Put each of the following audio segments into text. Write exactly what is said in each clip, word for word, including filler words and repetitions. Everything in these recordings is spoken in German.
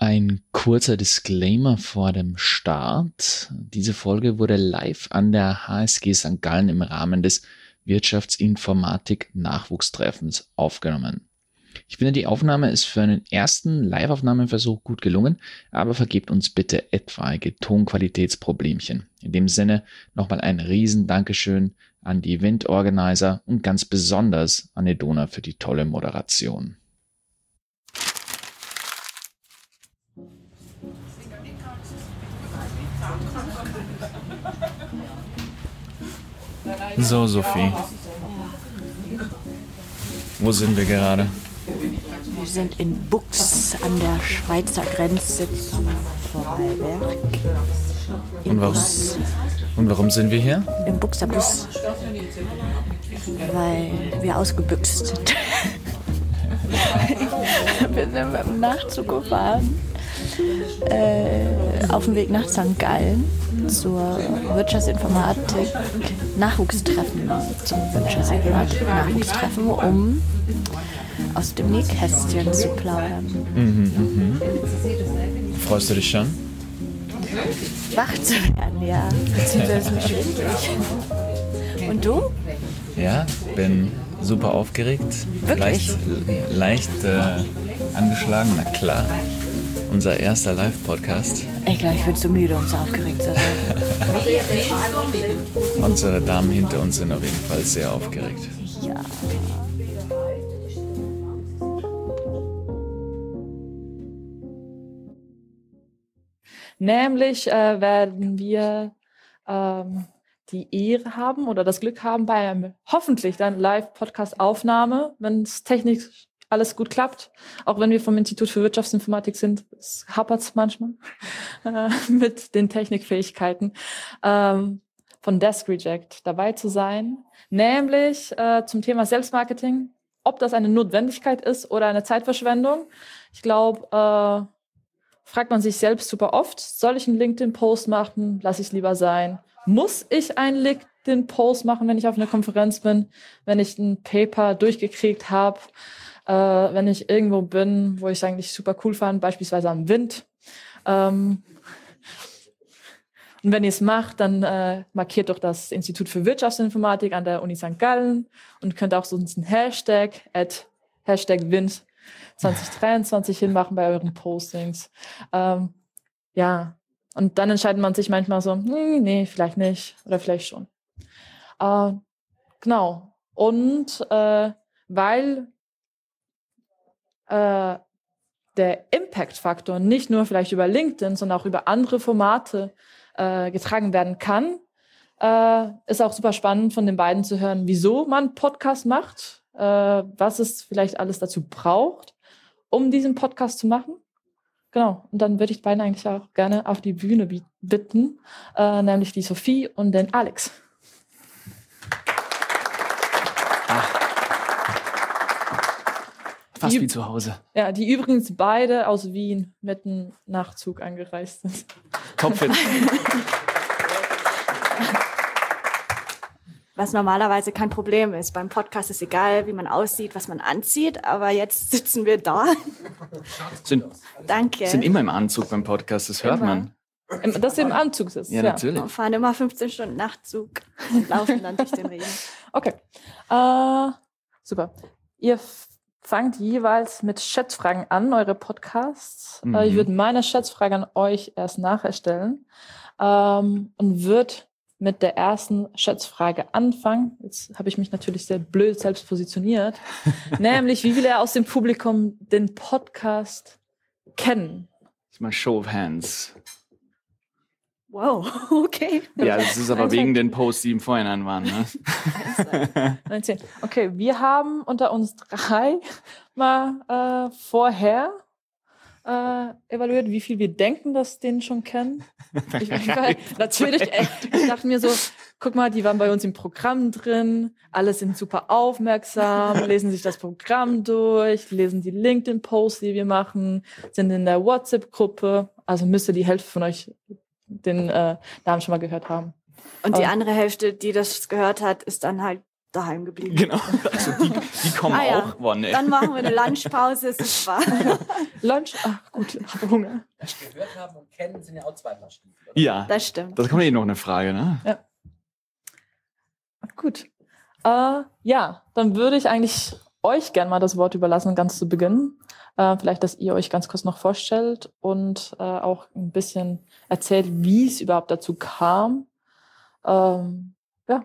Ein kurzer Disclaimer vor dem Start. Diese Folge wurde live an der H S G Sankt Gallen im Rahmen des Wirtschaftsinformatik-Nachwuchstreffens aufgenommen. Ich finde, die Aufnahme ist für einen ersten Live-Aufnahmeversuch gut gelungen, aber vergebt uns bitte etwaige Tonqualitätsproblemchen. In dem Sinne nochmal ein riesen Dankeschön an die Event-Organizer und ganz besonders an Edona für die tolle Moderation. So, Sophie. Wo sind wir gerade? Wir sind in Buchs an der Schweizer Grenze zu Vorarlberg. Und warum, und warum sind wir hier? Im Buchser Bus. Weil wir ausgebüxt sind. Wir sind mit dem Nachtzug gefahren. Äh, auf dem Weg nach Sankt Gallen zur Wirtschaftsinformatik Nachwuchstreffen, zum Wirtschaftsinformatik Nachwuchstreffen, um aus dem Nähkästchen zu plaudern. Mhm, mhm. Freust du dich schon? Wach zu werden, ja. Beziehungsweise nicht wirklich. Und du? Ja, bin super aufgeregt. Wirklich? Leicht, leicht äh, angeschlagen, na klar. Unser erster Live-Podcast. Ich glaube, ich bin zu müde, um so aufgeregt zu sein. Unsere Damen hinter uns sind auf jeden Fall sehr aufgeregt. Ja. Nämlich äh, werden wir ähm, die Ehre haben oder das Glück haben, bei einem hoffentlich dann Live-Podcast-Aufnahme, wenn es technisch alles gut klappt, auch wenn wir vom Institut für Wirtschaftsinformatik sind, es hapert manchmal äh, mit den Technikfähigkeiten, ähm, von Desk Reject dabei zu sein, nämlich äh, zum Thema Selbstmarketing, ob das eine Notwendigkeit ist oder eine Zeitverschwendung. Ich glaube, äh, fragt man sich selbst super oft, soll ich einen LinkedIn-Post machen, lasse ich es lieber sein. Muss ich einen LinkedIn-Post machen, wenn ich auf einer Konferenz bin, wenn ich ein Paper durchgekriegt habe, äh, wenn ich irgendwo bin, wo ich es eigentlich super cool fand, beispielsweise am Wind. Ähm, und wenn ihr es macht, dann äh, markiert doch das Institut für Wirtschaftsinformatik an der Uni Sankt Gallen und könnt auch sonst einen Hashtag, at Hashtag Wind zwanzig dreiundzwanzig hinmachen bei euren Postings. Ähm, ja, und dann entscheidet man sich manchmal so, nee, nee, vielleicht nicht oder vielleicht schon. Äh, genau. Und äh, weil äh, der Impact-Faktor nicht nur vielleicht über LinkedIn, sondern auch über andere Formate äh, getragen werden kann, äh, ist auch super spannend von den beiden zu hören, wieso man Podcast macht, äh, was es vielleicht alles dazu braucht, um diesen Podcast zu machen. Genau, und dann würde ich beiden eigentlich auch gerne auf die Bühne bitten, äh, nämlich die Sophie und den Alex. Fast die, wie zu Hause. Ja, die übrigens beide aus Wien mit dem Nachtzug angereist sind. Topfit. Was normalerweise kein Problem ist. Beim Podcast ist egal, wie man aussieht, was man anzieht, aber jetzt sitzen wir da. Sind, Danke. sind immer im Anzug beim Podcast, das hört Immer. man. Dass ihr im Anzug sitzt. Ja, Ja, natürlich. Wir fahren immer fünfzehn Stunden Nachtzug und laufen dann durch den Regen. Okay. Äh, super. Ihr f- fangt jeweils mit Schätzfragen an, eure Podcasts. Mhm. Äh, ich würde meine Schätzfrage an euch erst nachher stellen ähm, und würde mit der ersten Schätzfrage anfangen. Jetzt habe ich mich natürlich sehr blöd selbst positioniert. Nämlich, wie viele aus dem Publikum den Podcast kennen? Das ist mal Show of Hands. Wow, okay. Ja, das ist aber Eins, wegen zwei- den Posts, die im Vorhinein waren. Ne? neunzehn. Okay, wir haben unter uns drei mal äh, vorher äh, evaluiert, wie viel wir denken, dass den schon kennen. Ich, ich war, natürlich, ey, ich dachte mir so, guck mal, die waren bei uns im Programm drin, alle sind super aufmerksam, lesen sich das Programm durch, lesen die LinkedIn-Posts, die wir machen, sind in der WhatsApp-Gruppe, also müsste die Hälfte von euch den äh, Namen schon mal gehört haben. Und die Aber- andere Hälfte, die das gehört hat, ist dann halt daheim geblieben. Genau, also die, die kommen ah, ja. auch. Boah, nee. Dann machen wir eine Lunchpause, super. Lunch, ach gut, ich habe Hunger. Was wir gehört haben und kennen, sind ja auch zwei Paar Stiefel. Ja, das stimmt. Das kommt eh noch eine Frage, ne? Ja. Gut. Äh, ja, dann würde ich eigentlich euch gerne mal das Wort überlassen, ganz zu Beginn. Äh, vielleicht, dass ihr euch ganz kurz noch vorstellt und äh, auch ein bisschen erzählt, wie es überhaupt dazu kam. Ähm, ja.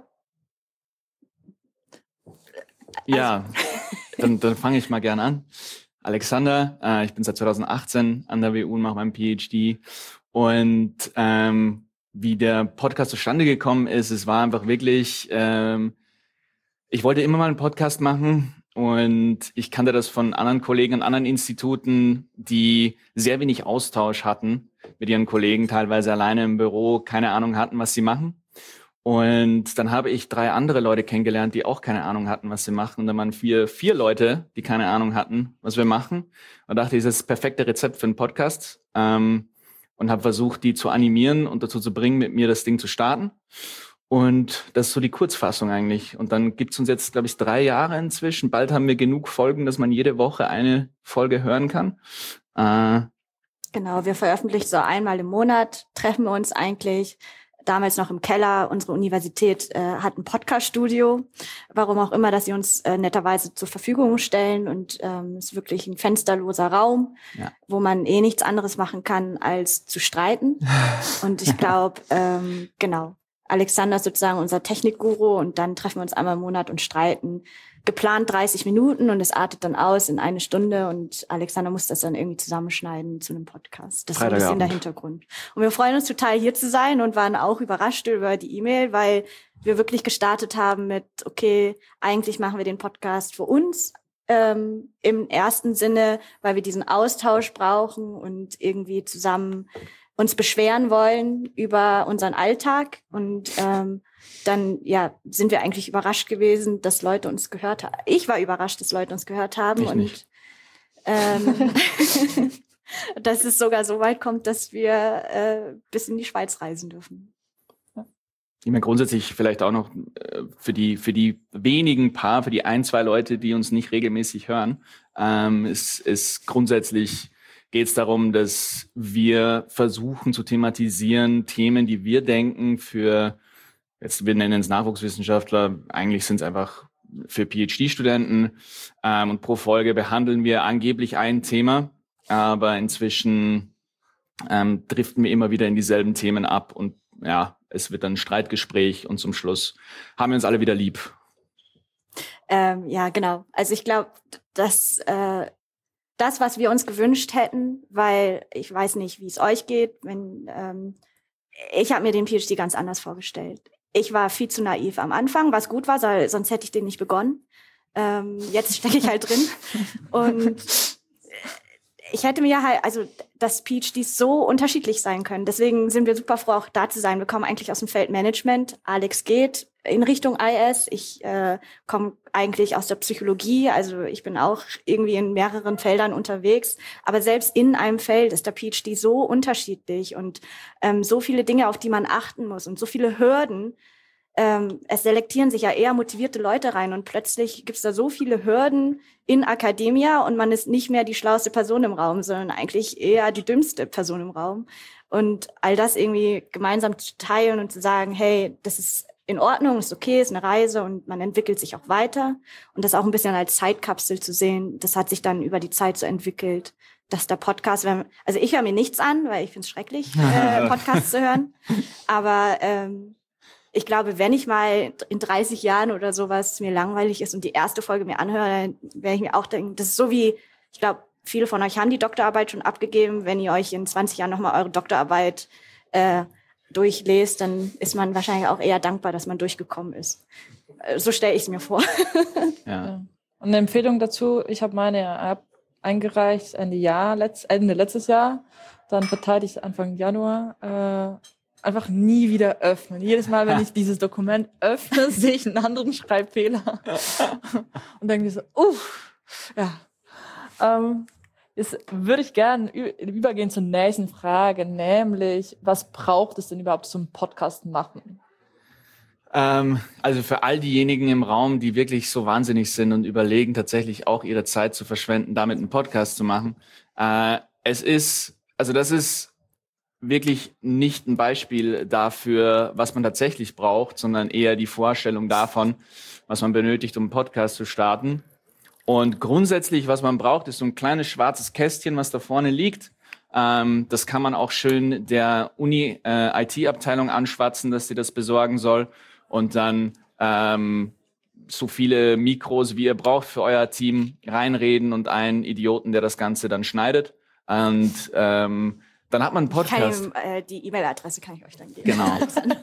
Ja, dann, dann fange ich mal gerne an. Alexander, äh, ich bin seit zwanzig achtzehn an der W U und mache meinen P H D. Und ähm, wie der Podcast zustande gekommen ist, es war einfach wirklich, ähm, ich wollte immer mal einen Podcast machen und ich kannte das von anderen Kollegen an anderen Instituten, die sehr wenig Austausch hatten mit ihren Kollegen, teilweise alleine im Büro, keine Ahnung hatten, was sie machen. Und dann habe ich drei andere Leute kennengelernt, die auch keine Ahnung hatten, was sie machen. Und dann waren vier, vier Leute, die keine Ahnung hatten, was wir machen. Und dachte, das ist das perfekte Rezept für einen Podcast. Ähm, und habe versucht, die zu animieren und dazu zu bringen, mit mir das Ding zu starten. Und das ist so die Kurzfassung eigentlich. Und dann gibt's uns jetzt, glaube ich, drei Jahre inzwischen. Bald haben wir genug Folgen, dass man jede Woche eine Folge hören kann. Äh, genau, wir veröffentlichen so einmal im Monat, treffen wir uns eigentlich. Damals noch im Keller. Unsere Universität äh, hat ein Podcast-Studio. Warum auch immer, dass sie uns äh, netterweise zur Verfügung stellen. Und ähm, es ist wirklich ein fensterloser Raum, ja. wo man eh nichts anderes machen kann, als zu streiten. Und ich glaube, ähm, genau, Alexander ist sozusagen unser Technikguru. Und dann treffen wir uns einmal im Monat und streiten. Geplant dreißig Minuten und es artet dann aus in eine Stunde und Alexander muss das dann irgendwie zusammenschneiden zu einem Podcast. Das ist ein bisschen der Hintergrund. Und wir freuen uns total, hier zu sein und waren auch überrascht über die E-Mail, weil wir wirklich gestartet haben mit, okay, eigentlich machen wir den Podcast für uns, ähm, im ersten Sinne, weil wir diesen Austausch brauchen und irgendwie zusammen uns beschweren wollen über unseren Alltag und ähm, dann ja sind wir eigentlich überrascht gewesen, dass Leute uns gehört haben. Ich war überrascht, dass Leute uns gehört haben ich und nicht. Ähm, dass es sogar so weit kommt, dass wir äh, bis in die Schweiz reisen dürfen. Ich meine, grundsätzlich vielleicht auch noch äh, für die für die wenigen paar, für die ein, zwei Leute, die uns nicht regelmäßig hören, ähm, ist, ist grundsätzlich geht es darum, dass wir versuchen zu thematisieren, Themen, die wir denken für, jetzt wir nennen es Nachwuchswissenschaftler, eigentlich sind es einfach für P H D-Studenten ähm, und pro Folge behandeln wir angeblich ein Thema, aber inzwischen ähm, driften wir immer wieder in dieselben Themen ab und ja, es wird dann ein Streitgespräch und zum Schluss haben wir uns alle wieder lieb. Ähm, ja, genau. Also ich glaube, dass äh, das, was wir uns gewünscht hätten, weil ich weiß nicht, wie es euch geht, wenn ähm, ich habe mir den P H D ganz anders vorgestellt. Ich war viel zu naiv am Anfang, was gut war, sonst hätte ich den nicht begonnen. Ähm, jetzt stecke ich halt drin. Und ich hätte mir halt, also dass P H Ds so unterschiedlich sein können. Deswegen sind wir super froh, auch da zu sein. Wir kommen eigentlich aus dem Feld Management. Alex geht in Richtung I S. Ich äh, komme eigentlich aus der Psychologie. Also ich bin auch irgendwie in mehreren Feldern unterwegs. Aber selbst in einem Feld ist der P H D so unterschiedlich und ähm, so viele Dinge, auf die man achten muss und so viele Hürden. Ähm, es selektieren sich ja eher motivierte Leute rein und plötzlich gibt's da so viele Hürden in Academia und man ist nicht mehr die schlauste Person im Raum, sondern eigentlich eher die dümmste Person im Raum. Und all das irgendwie gemeinsam zu teilen und zu sagen, hey, das ist in Ordnung, ist okay, ist eine Reise und man entwickelt sich auch weiter. Und das auch ein bisschen als Zeitkapsel zu sehen, das hat sich dann über die Zeit so entwickelt, dass der Podcast, also ich höre mir nichts an, weil ich finde es schrecklich, äh, Podcasts zu hören, aber ähm, ich glaube, wenn ich mal in dreißig Jahren oder sowas mir langweilig ist und die erste Folge mir anhöre, dann werde ich mir auch denken, das ist so wie, ich glaube, viele von euch haben die Doktorarbeit schon abgegeben. Wenn ihr euch in zwanzig Jahren nochmal eure Doktorarbeit äh, durchlest, dann ist man wahrscheinlich auch eher dankbar, dass man durchgekommen ist. So stelle ich es mir vor. Ja. Ja. Und eine Empfehlung dazu, ich habe meine App eingereicht Ende Jahr, letzt, Ende letztes Jahr, dann verteilte ich Anfang Januar, äh, einfach nie wieder öffnen. Jedes Mal, wenn ich dieses Dokument öffne, sehe ich einen anderen Schreibfehler. Und denke mir so, uff, ja. Ähm, jetzt würde ich gerne übergehen zur nächsten Frage, nämlich, was braucht es denn überhaupt zum Podcast machen? Ähm, also für all diejenigen im Raum, die wirklich so wahnsinnig sind und überlegen, tatsächlich auch ihre Zeit zu verschwenden, damit einen Podcast zu machen. Äh, es ist, also das ist wirklich nicht ein Beispiel dafür, was man tatsächlich braucht, sondern eher die Vorstellung davon, was man benötigt, um einen Podcast zu starten. Und grundsätzlich, was man braucht, ist so ein kleines schwarzes Kästchen, was da vorne liegt. Ähm, das kann man auch schön der Uni-I T-Abteilung anschwatzen, dass sie das besorgen soll. Und dann ähm, so viele Mikros, wie ihr braucht für euer Team, reinreden und einen Idioten, der das Ganze dann schneidet. Und ähm, dann hat man einen Podcast. Ich kann, äh, die E-Mail-Adresse kann ich euch dann geben. Genau.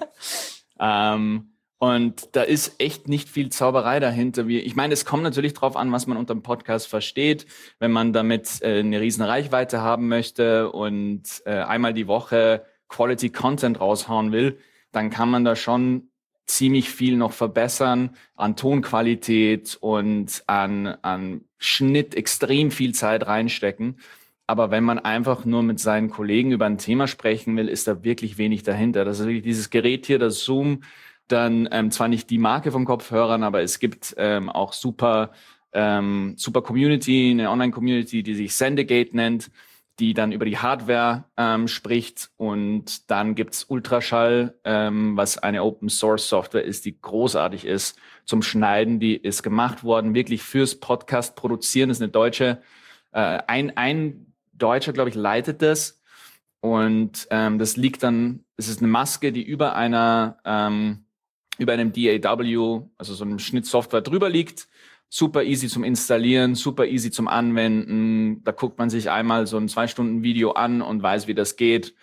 ähm, und da ist echt nicht viel Zauberei dahinter. Wie, ich meine, es kommt natürlich drauf an, was man unter dem Podcast versteht. Wenn man damit äh, eine riesen Reichweite haben möchte und äh, einmal die Woche Quality Content raushauen will, dann kann man da schon ziemlich viel noch verbessern an Tonqualität und an, an Schnitt, extrem viel Zeit reinstecken. Aber wenn man einfach nur mit seinen Kollegen über ein Thema sprechen will, ist da wirklich wenig dahinter. Das ist wirklich dieses Gerät hier, das Zoom, dann ähm, zwar nicht die Marke von Kopfhörern, aber es gibt ähm, auch super, ähm, super Community, eine Online-Community, die sich Sendegate nennt, die dann über die Hardware ähm, spricht. Und dann gibt's Ultraschall, ähm, was eine Open-Source-Software ist, die großartig ist zum Schneiden. Die ist gemacht worden, wirklich fürs Podcast produzieren. Das ist eine deutsche, äh, ein, ein Deutscher, glaube ich, leitet das. Und ähm, das liegt dann, es ist eine Maske, die über einer, ähm, über einem D A W, also so einem Schnittsoftware drüber liegt. Super easy zum Installieren, super easy zum Anwenden. Da guckt man sich einmal so ein zwei Stunden Video an und weiß, wie das geht.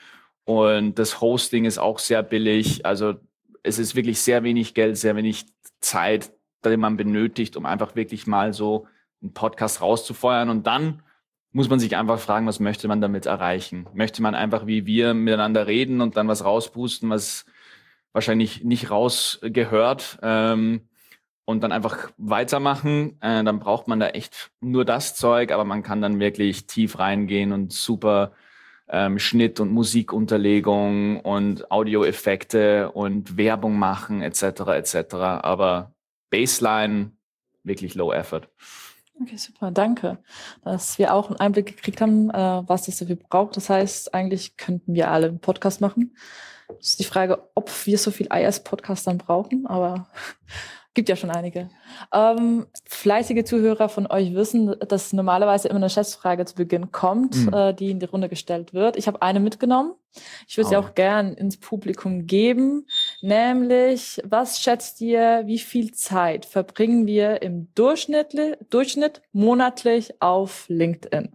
Und das Hosting ist auch sehr billig. Also es ist wirklich sehr wenig Geld, sehr wenig Zeit, die man benötigt, um einfach wirklich mal so einen Podcast rauszufeuern. Und dann muss man sich einfach fragen, was möchte man damit erreichen? Möchte man einfach wie wir miteinander reden und dann was rauspusten, was wahrscheinlich nicht rausgehört, ähm, und dann einfach weitermachen? Äh, dann braucht man da echt nur das Zeug, aber man kann dann wirklich tief reingehen und super ähm, Schnitt und Musikunterlegung und Audioeffekte und Werbung machen et cetera et cetera. Aber Baseline wirklich low effort. Okay, super, danke, dass wir auch einen Einblick gekriegt haben, äh, was das dafür braucht. Das heißt, eigentlich könnten wir alle einen Podcast machen. Das ist die Frage, ob wir so viel I S-Podcast dann brauchen, aber gibt ja schon einige. Ähm, fleißige Zuhörer von euch wissen, dass normalerweise immer eine Schätzfrage zu Beginn kommt, mhm. äh, die in die Runde gestellt wird. Ich habe eine mitgenommen. Ich würde oh. sie auch gern ins Publikum geben. Nämlich, was schätzt ihr, wie viel Zeit verbringen wir im Durchschnitt, Durchschnitt monatlich auf LinkedIn?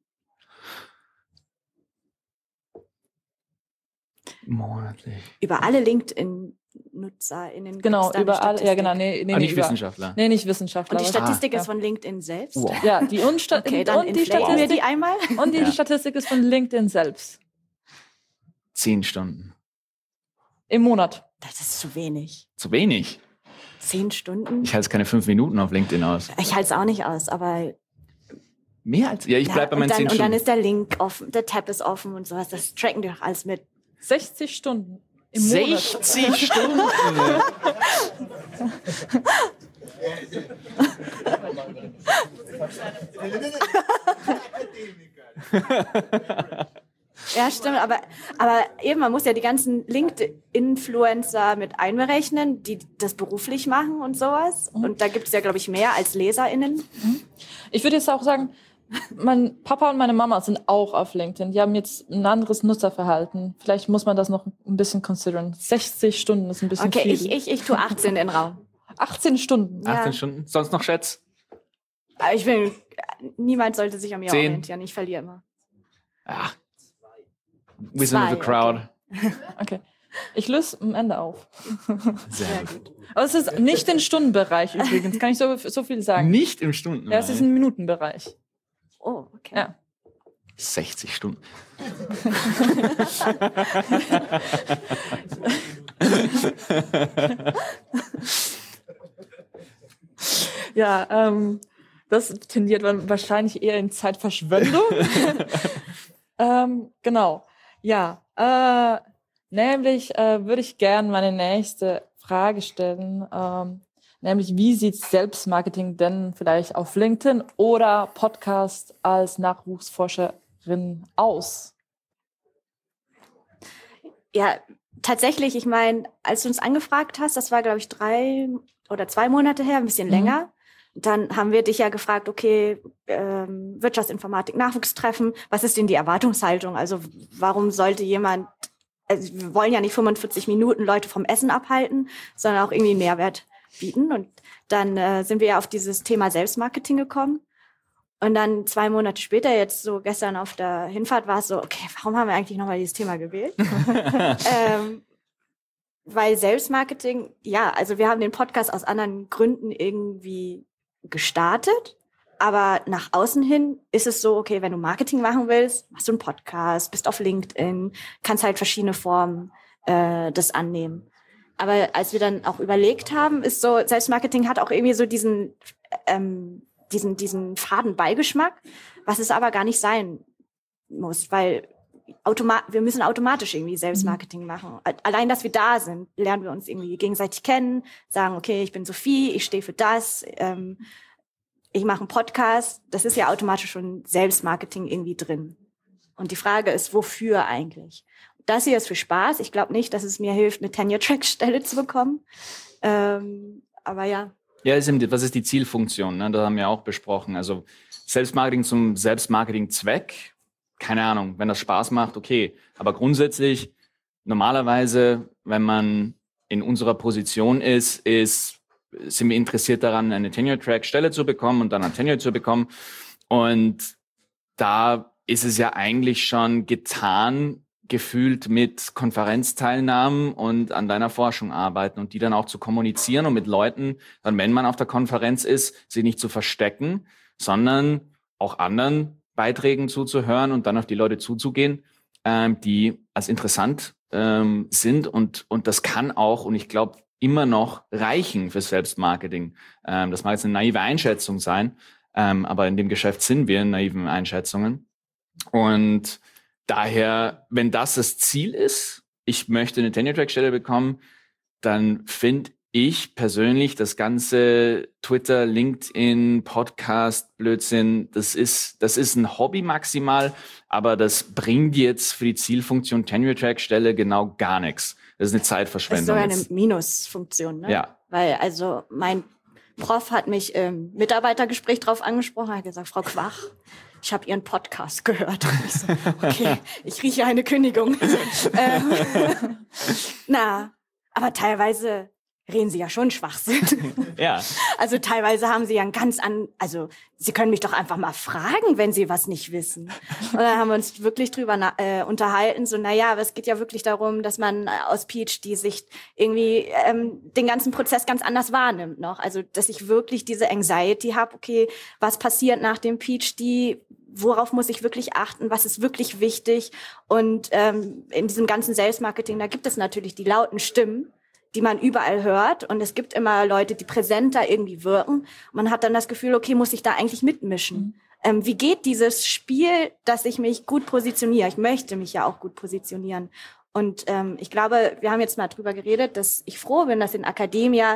Monatlich. Über alle LinkedIn-NutzerInnen. Genau, über alle, ja genau, nee, nee, ah, nee, nicht über, Wissenschaftler. Nee, nicht Wissenschaftler. Und die Statistik ah, ist von LinkedIn selbst? Wow. Ja, die Unsta- okay, dann und die Statistik, wir die einmal. Und die ja. Statistik ist von LinkedIn selbst. Zehn Stunden. Im Monat. Das ist zu wenig. Zu wenig? Zehn Stunden? Ich halte es keine fünf Minuten auf LinkedIn aus. Ich halte es auch nicht aus, aber... Mehr als... Ja, ich bleibe bei meinen dann, zehn und Stunden. Und dann ist der Link offen, der Tab ist offen und sowas. Das tracken die doch alles mit. sechzig Stunden im Monat. sechzig Stunden? Ja, stimmt, aber, aber eben, man muss ja die ganzen LinkedIn-Influencer mit einberechnen, die das beruflich machen und sowas. Mhm. Und da gibt es ja, glaube ich, mehr als LeserInnen. Ich würde jetzt auch sagen, mein Papa und meine Mama sind auch auf LinkedIn. Die haben jetzt ein anderes Nutzerverhalten. Vielleicht muss man das noch ein bisschen consideren. sechzig Stunden ist ein bisschen okay, viel. Okay, ich, ich, ich tue achtzehn in den Raum. achtzehn Stunden? Ja. achtzehn Stunden? Sonst noch Schätz? Ich will, niemand sollte sich an mir zehn. orientieren. Ich verliere immer. Ach. Wisdom of the crowd. Okay. okay. Ich löse am Ende auf. Sehr gut. Aber es ist nicht im Stundenbereich übrigens. Kann ich so, so viel sagen. Nicht im Stundenbereich? Ja, es ist ein Minutenbereich. Oh, okay. Ja. sechzig Stunden. Ja, ähm, das tendiert wahrscheinlich eher in Zeitverschwendung. ähm, genau. Ja, äh, Nämlich äh, würde ich gerne meine nächste Frage stellen, ähm, nämlich wie sieht Selbstmarketing denn vielleicht auf LinkedIn oder Podcast als Nachwuchsforscherin aus? Ja, tatsächlich, ich meine, als du uns angefragt hast, das war, glaube ich, drei oder zwei Monate her, ein bisschen mhm. länger. Dann haben wir dich ja gefragt, okay, ähm, Wirtschaftsinformatik, Nachwuchstreffen, was ist denn die Erwartungshaltung? Also warum sollte jemand, also wir wollen ja nicht fünfundvierzig Minuten Leute vom Essen abhalten, sondern auch irgendwie Mehrwert bieten. Und dann äh, sind wir ja auf dieses Thema Selbstmarketing gekommen. Und dann zwei Monate später, jetzt so gestern auf der Hinfahrt, war es so, okay, warum haben wir eigentlich nochmal dieses Thema gewählt? ähm, weil Selbstmarketing, ja, also wir haben den Podcast aus anderen Gründen irgendwie gestartet, aber nach außen hin ist es so, okay, wenn du Marketing machen willst, machst du einen Podcast, bist auf LinkedIn, kannst halt verschiedene Formen äh, das annehmen. Aber als wir dann auch überlegt haben, ist so, Selbstmarketing hat auch irgendwie so diesen, ähm, diesen, diesen faden Beigeschmack, was es aber gar nicht sein muss, weil automa- wir müssen automatisch irgendwie Selbstmarketing machen. Allein, dass wir da sind, lernen wir uns irgendwie gegenseitig kennen, sagen, okay, ich bin Sophie, ich stehe für das, ähm, ich mache einen Podcast. Das ist ja automatisch schon Selbstmarketing irgendwie drin. Und die Frage ist, wofür eigentlich? Das hier ist für Spaß. Ich glaube nicht, dass es mir hilft, eine Tenure-Track-Stelle zu bekommen. Ähm, aber ja. Ja, ist eben, was ist die Zielfunktion? Ne? Das haben wir auch besprochen. Also Selbstmarketing zum Selbstmarketing-Zweck, keine Ahnung, wenn das Spaß macht, okay. Aber grundsätzlich, normalerweise, wenn man in unserer Position ist, ist, sind wir interessiert daran, eine Tenure-Track-Stelle zu bekommen und dann eine Tenure zu bekommen. Und da ist es ja eigentlich schon getan, gefühlt mit Konferenzteilnahmen und an deiner Forschung arbeiten und die dann auch zu kommunizieren und mit Leuten, dann wenn man auf der Konferenz ist, sie nicht zu verstecken, sondern auch anderen Beiträgen zuzuhören und dann auf die Leute zuzugehen, ähm, die als interessant ähm, sind und und das kann auch, und ich glaube, immer noch reichen für Selbstmarketing. Ähm, das mag jetzt eine naive Einschätzung sein, ähm, aber in dem Geschäft sind wir in naiven Einschätzungen. Und daher, wenn das das Ziel ist, ich möchte eine Tenure-Track-Stelle bekommen, dann finde ich persönlich das ganze Twitter, LinkedIn, Podcast, Blödsinn, das ist, das ist ein Hobby maximal, aber das bringt jetzt für die Zielfunktion Tenure-Track-Stelle genau gar nichts. Das ist eine Zeitverschwendung. Das ist sogar eine Minusfunktion, ne? Ja. Weil also mein Prof hat mich im Mitarbeitergespräch drauf angesprochen, hat gesagt, Frau Quach, ich habe Ihren Podcast gehört. Und ich so, okay, ich rieche eine Kündigung. ähm, na, aber teilweise reden Sie ja schon Schwachsinn. Ja. Also teilweise haben Sie ja ein ganz an, also Sie können mich doch einfach mal fragen, wenn Sie was nicht wissen. Und dann haben wir uns wirklich drüber na, äh, unterhalten, so, naja, aber es geht ja wirklich darum, dass man aus PhD-Sicht irgendwie ähm, den ganzen Prozess ganz anders wahrnimmt noch. Also, dass ich wirklich diese Anxiety habe, okay, was passiert nach dem PhD, worauf muss ich wirklich achten, was ist wirklich wichtig? Und ähm, in diesem ganzen Selbstmarketing, da gibt es natürlich die lauten Stimmen, die man überall hört. Und es gibt immer Leute, die präsenter irgendwie wirken. Man hat dann das Gefühl, okay, muss ich da eigentlich mitmischen? Mhm. Ähm, wie geht dieses Spiel, dass ich mich gut positioniere? Ich möchte mich ja auch gut positionieren. Und ähm, ich glaube, wir haben jetzt mal drüber geredet, dass ich froh bin, dass in Academia,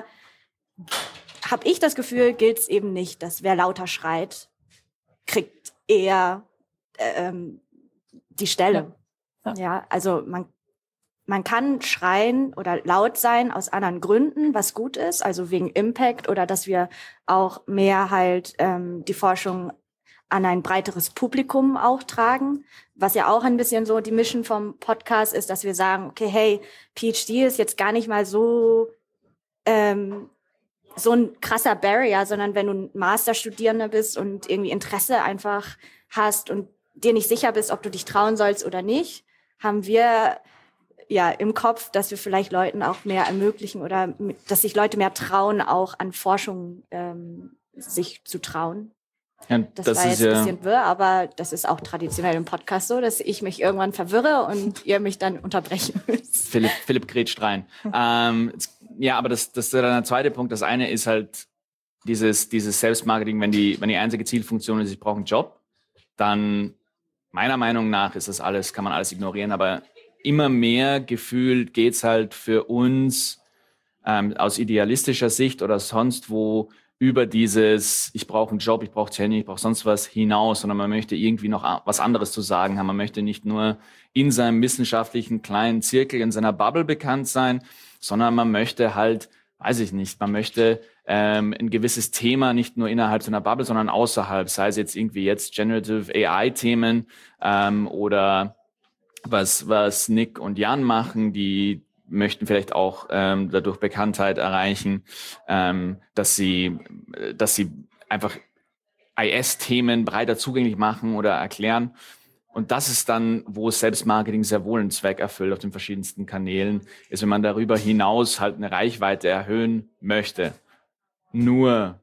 habe ich das Gefühl, gilt es eben nicht, dass wer lauter schreit, kriegt eher ähm, die Stelle. Ja, ja. ja also man Man kann schreien oder laut sein aus anderen Gründen, was gut ist, also wegen Impact oder dass wir auch mehr halt ähm, die Forschung an ein breiteres Publikum auch tragen. Was ja auch ein bisschen so die Mission vom Podcast ist, dass wir sagen, okay, hey, PhD ist jetzt gar nicht mal so ähm, so ein krasser Barrier, sondern wenn du ein Masterstudierender bist und irgendwie Interesse einfach hast und dir nicht sicher bist, ob du dich trauen sollst oder nicht, haben wir ja im Kopf, dass wir vielleicht Leuten auch mehr ermöglichen oder dass sich Leute mehr trauen, auch an Forschung ähm, sich zu trauen. Ja, das, das war ist jetzt ein ja bisschen wirr, aber das ist auch traditionell im Podcast so, dass ich mich irgendwann verwirre und ihr mich dann unterbrechen müsst. Philipp, Philipp grätscht rein. ähm, ja, aber das, das ist dann der zweite Punkt. Das eine ist halt dieses, dieses Selbstmarketing, wenn die, wenn die einzige Zielfunktion ist, ich brauche einen Job, dann meiner Meinung nach ist das alles, kann man alles ignorieren, aber immer mehr gefühlt geht's halt für uns ähm, aus idealistischer Sicht oder sonst wo über dieses, ich brauche einen Job, ich brauche Training, ich brauche sonst was hinaus, sondern man möchte irgendwie noch was anderes zu sagen haben. Man möchte nicht nur in seinem wissenschaftlichen kleinen Zirkel, in seiner Bubble bekannt sein, sondern man möchte halt, weiß ich nicht, man möchte ähm, ein gewisses Thema nicht nur innerhalb seiner Bubble, sondern außerhalb, sei es jetzt irgendwie jetzt Generative A I-Themen ähm, oder was, was Nick und Jan machen, die möchten vielleicht auch ähm, dadurch Bekanntheit erreichen, ähm, dass sie, dass sie einfach I S-Themen breiter zugänglich machen oder erklären. Und das ist dann, wo Selbstmarketing sehr wohl einen Zweck erfüllt auf den verschiedensten Kanälen, ist, wenn man darüber hinaus halt eine Reichweite erhöhen möchte. Nur,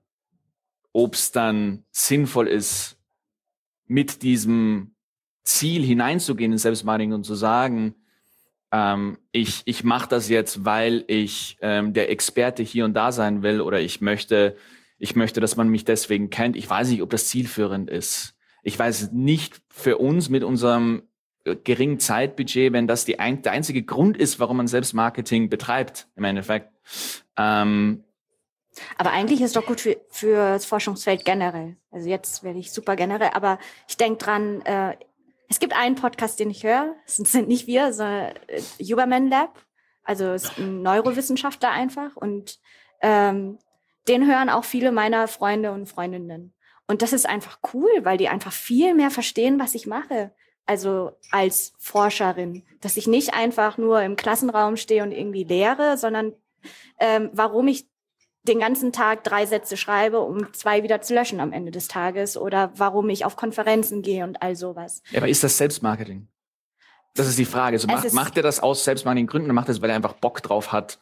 ob es dann sinnvoll ist, mit diesem Ziel hineinzugehen in Selbstmarketing und zu sagen, ähm, ich, ich mache das jetzt, weil ich ähm, der Experte hier und da sein will oder ich möchte, ich möchte, dass man mich deswegen kennt. Ich weiß nicht, ob das zielführend ist. Ich weiß nicht für uns mit unserem geringen Zeitbudget, wenn das die ein, der einzige Grund ist, warum man Selbstmarketing betreibt, im Endeffekt. Ähm, Aber eigentlich ist es doch gut für, für das Forschungsfeld generell. Also jetzt werde ich super generell, aber ich denke dran, äh, es gibt einen Podcast, den ich höre. Es sind nicht wir, sondern äh, Huberman Lab. Also es ist ein Neurowissenschaftler einfach. Und ähm, den hören auch viele meiner Freunde und Freundinnen. Und das ist einfach cool, weil die einfach viel mehr verstehen, was ich mache. Also als Forscherin. Dass ich nicht einfach nur im Klassenraum stehe und irgendwie lehre, sondern ähm, warum ich den ganzen Tag drei Sätze schreibe, um zwei wieder zu löschen am Ende des Tages oder warum ich auf Konferenzen gehe und all sowas. Ja, aber ist das Selbstmarketing? Das ist die Frage. Also macht, macht er das aus Selbstmarketing-Gründen oder macht er das, weil er einfach Bock drauf hat,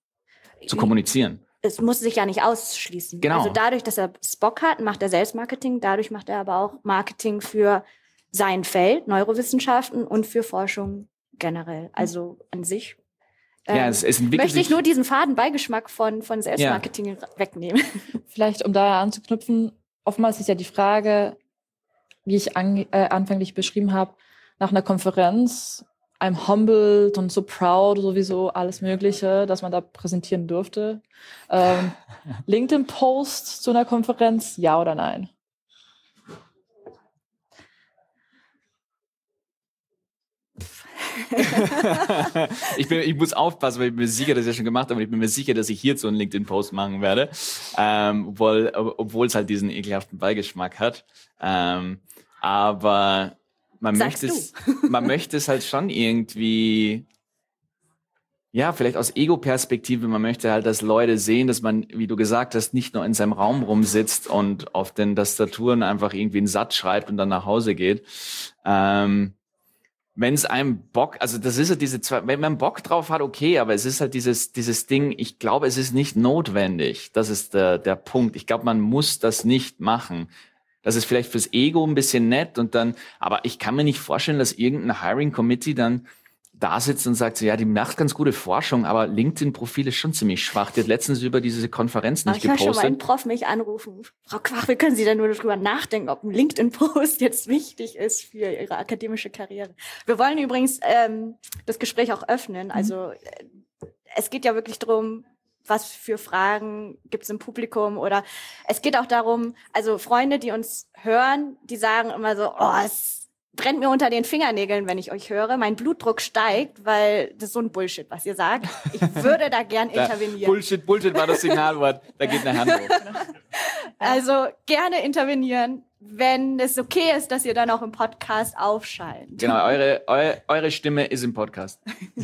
zu kommunizieren? Es muss sich ja nicht ausschließen. Genau. Also dadurch, dass er Bock hat, macht er Selbstmarketing. Dadurch macht er aber auch Marketing für sein Feld, Neurowissenschaften und für Forschung generell. Also an sich Ja, es, es Ähm, möchte ich nur diesen faden Beigeschmack von, von Selbstmarketing ja. wegnehmen. Vielleicht, um da anzuknüpfen, oftmals ist ja die Frage, wie ich an, äh, anfänglich beschrieben habe, nach einer Konferenz, I'm humbled und so proud, sowieso alles Mögliche, dass man da präsentieren durfte. Ähm, LinkedIn-Post zu einer Konferenz, ja oder nein? ich, bin, ich muss aufpassen, weil ich bin mir sicher, dass ich das schon gemacht habe, aber ich bin mir sicher, dass ich hierzu einen LinkedIn-Post machen werde, ähm, obwohl obwohl es halt diesen ekelhaften Beigeschmack hat. Ähm, aber man möchte, es, man möchte es halt schon irgendwie, ja, vielleicht aus Ego-Perspektive, man möchte halt, dass Leute sehen, dass man, wie du gesagt hast, nicht nur in seinem Raum rumsitzt und auf den Tastaturen einfach irgendwie einen Satz schreibt und dann nach Hause geht. Ähm, Wenn es einem Bock, also das ist ja diese zwei, wenn man Bock drauf hat, okay, aber es ist halt dieses dieses Ding, ich glaube, es ist nicht notwendig. Das ist der der Punkt. Ich glaube, man muss das nicht machen. Das ist vielleicht fürs Ego ein bisschen nett und dann, aber ich kann mir nicht vorstellen, dass irgendein Hiring Committee dann da sitzt und sagt so, ja, die macht ganz gute Forschung, aber LinkedIn-Profil ist schon ziemlich schwach. Die hat letztens über diese Konferenz nicht ich gepostet. Ich höre schon meinen Prof mich anrufen. Frau Quach, wie können Sie denn nur darüber nachdenken, ob ein LinkedIn-Post jetzt wichtig ist für Ihre akademische Karriere? Wir wollen übrigens ähm, das Gespräch auch öffnen. Also äh, es geht ja wirklich darum, was für Fragen gibt es im Publikum oder es geht auch darum, also Freunde, die uns hören, die sagen immer so, oh, es brennt mir unter den Fingernägeln, wenn ich euch höre. Mein Blutdruck steigt, weil das ist so ein Bullshit, was ihr sagt. Ich würde da gern intervenieren. Bullshit, Bullshit war das Signalwort. Da geht eine Hand hoch. Also gerne intervenieren, wenn es okay ist, dass ihr dann auch im Podcast aufschaltet. Genau, eure, eure, eure Stimme ist im Podcast.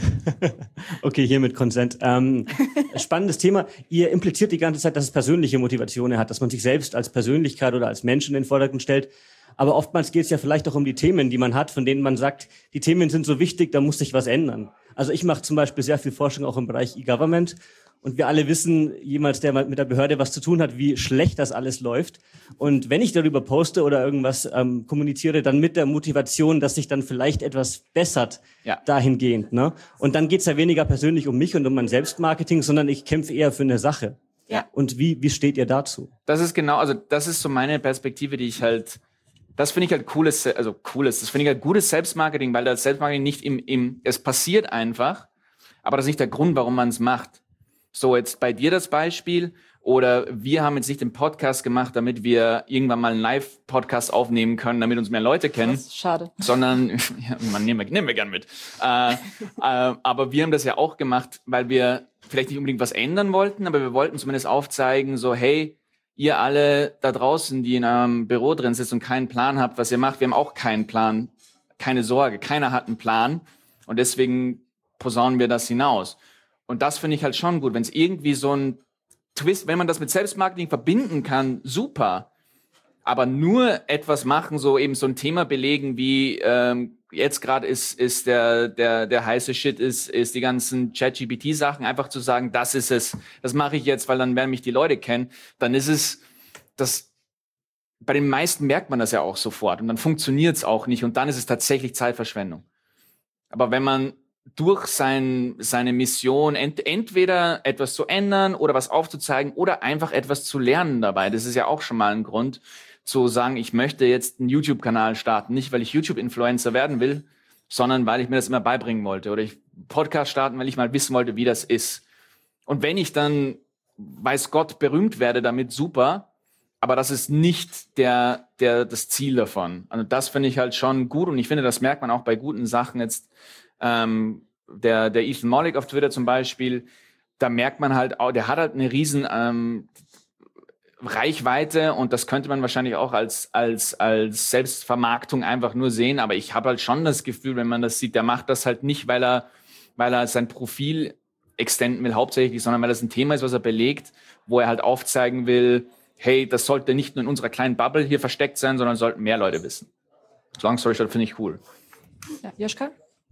Okay, hier mit Consent. Ähm, spannendes Thema. Ihr impliziert die ganze Zeit, dass es persönliche Motivationen hat, dass man sich selbst als Persönlichkeit oder als Mensch in den Vordergrund stellt. Aber oftmals geht es ja vielleicht auch um die Themen, die man hat, von denen man sagt, die Themen sind so wichtig, da muss sich was ändern. Also ich mache zum Beispiel sehr viel Forschung auch im Bereich E-Government. Und wir alle wissen, jemals, der mit der Behörde was zu tun hat, wie schlecht das alles läuft. Und wenn ich darüber poste oder irgendwas ähm, kommuniziere, dann mit der Motivation, dass sich dann vielleicht etwas bessert, ja. dahingehend. Ne? Und dann geht's ja weniger persönlich um mich und um mein Selbstmarketing, sondern ich kämpfe eher für eine Sache. Ja. Und wie, wie steht ihr dazu? Das ist genau, also das ist so meine Perspektive, die ich halt das finde ich halt cooles, also cooles, das finde ich halt gutes Selbstmarketing, weil das Selbstmarketing nicht im, im, es passiert einfach, aber das ist nicht der Grund, warum man es macht. So, jetzt bei dir das Beispiel, oder wir haben jetzt nicht den Podcast gemacht, damit wir irgendwann mal einen Live-Podcast aufnehmen können, damit uns mehr Leute kennen. Das ist schade. Sondern, ja, man nehmen wir, nehmen wir gern mit. Äh, äh, aber wir haben das ja auch gemacht, weil wir vielleicht nicht unbedingt was ändern wollten, aber wir wollten zumindest aufzeigen, so, hey, ihr alle da draußen, die in eurem Büro drin sitzt und keinen Plan habt, was ihr macht, wir haben auch keinen Plan, keine Sorge, keiner hat einen Plan und deswegen posaunen wir das hinaus. Und das finde ich halt schon gut, wenn es irgendwie so ein Twist, wenn man das mit Selbstmarketing verbinden kann, super. Aber nur etwas machen, so eben so ein Thema belegen, wie ähm, jetzt gerade ist ist der der der heiße Shit ist ist die ganzen Chat-G P T-Sachen, einfach zu sagen, das ist es, das mache ich jetzt, weil dann werden mich die Leute kennen. Dann ist es das. Bei den meisten merkt man das ja auch sofort und dann funktioniert es auch nicht und dann ist es tatsächlich Zeitverschwendung. Aber wenn man durch sein, seine Mission ent, entweder etwas zu ändern oder was aufzuzeigen oder einfach etwas zu lernen dabei. Das ist ja auch schon mal ein Grund, zu sagen, ich möchte jetzt einen YouTube-Kanal starten. Nicht, weil ich YouTube-Influencer werden will, sondern weil ich mir das immer beibringen wollte. Oder ich Podcast starten, weil ich mal wissen wollte, wie das ist. Und wenn ich dann, weiß Gott, berühmt werde damit, super. Aber das ist nicht der, der, das Ziel davon. Also das finde ich halt schon gut. Und ich finde, das merkt man auch bei guten Sachen jetzt. Ähm, der, der Ethan Mollick auf Twitter zum Beispiel, da merkt man halt auch, der hat halt eine riesen ähm, Reichweite und das könnte man wahrscheinlich auch als, als, als Selbstvermarktung einfach nur sehen, aber ich habe halt schon das Gefühl, wenn man das sieht, der macht das halt nicht, weil er, weil er sein Profil extenden will hauptsächlich, sondern weil das ein Thema ist, was er belegt, wo er halt aufzeigen will, hey, das sollte nicht nur in unserer kleinen Bubble hier versteckt sein, sondern sollten mehr Leute wissen. Long story short, finde ich cool. Ja, Joschka?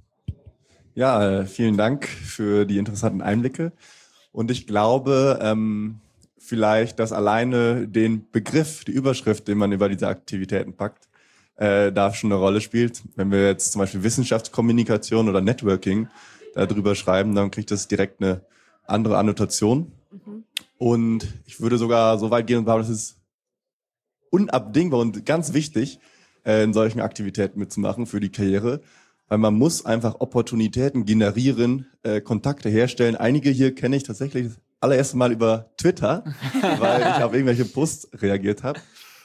Ja, äh, vielen Dank für die interessanten Einblicke. Und ich glaube, ähm, vielleicht, dass alleine den Begriff, die Überschrift, den man über diese Aktivitäten packt, äh, da schon eine Rolle spielt. Wenn wir jetzt zum Beispiel Wissenschaftskommunikation oder Networking da drüber schreiben, dann kriegt das direkt eine andere Annotation. Mhm. Und ich würde sogar so weit gehen und sagen, das ist unabdingbar und ganz wichtig, äh, in solchen Aktivitäten mitzumachen für die Karriere. Weil man muss einfach Opportunitäten generieren, äh, Kontakte herstellen. Einige hier kenne ich tatsächlich das allererste Mal über Twitter, weil ich auf irgendwelche Posts reagiert habe.